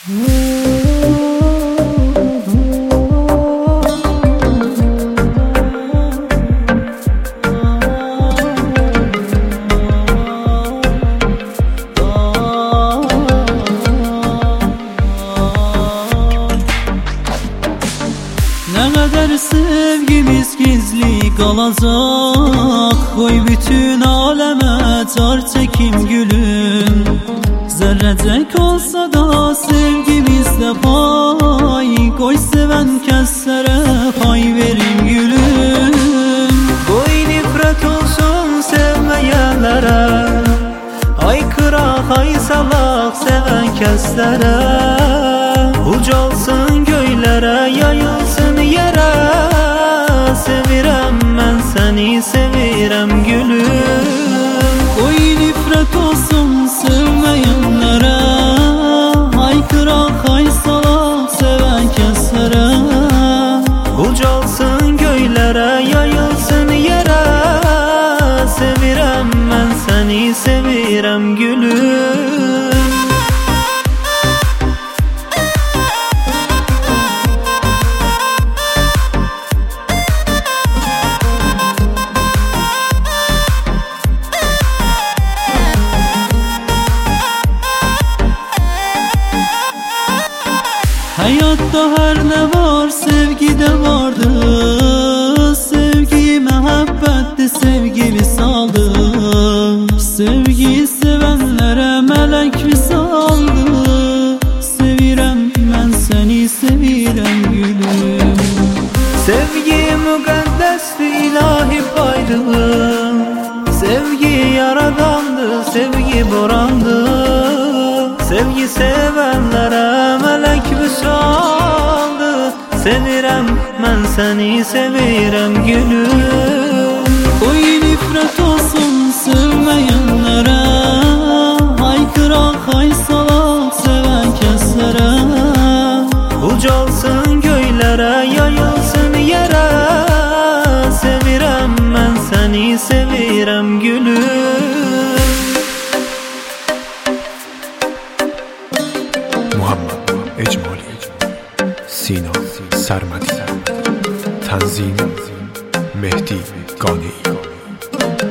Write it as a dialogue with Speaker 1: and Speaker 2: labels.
Speaker 1: Ne kadar sevgimiz gizli kalacak, koy bütün aleme tar çekim gülüm. Zerrecek olsa da sevgimizde pay, koy seven keslere pay verim gülüm.
Speaker 2: Koy nifret olsun sevmeyenlere, aykırak ay salak seven keslere. Ucalsın göylere, yayılsın yere, sevirem ben seni, sevirem gülüm.
Speaker 1: Koy nifret olsun sevmeyenlere, aykırak ay salak seven keslere.
Speaker 2: Ucalsın göylere, yayılsın yere, sevirem ben seni, sevirem gülüm.
Speaker 1: Hayatta her ne var sevgide vardı, sevgi muhabbette sevgili saldı. Sevgiyi sevenlere melek visaldı, sevirem ben seni, sevirem gülüm.
Speaker 2: Sevgi mukaddesli ilahi paydılım, sevgi yaradandı, sevgi borandı. Sevgi sevenlere melek vüsaldı, sevirem ben seni, sevirem gülüm.
Speaker 1: Koy nifret olsun sevmeyenlere, aykırak ay salak seven keslere.
Speaker 2: Ucalsın göylere, yayılsın yere, sevirem ben seni, sevirem gülüm.
Speaker 3: Muhammad Ecmali, Sina Sarmadi, Tanzim Mehdi Gani.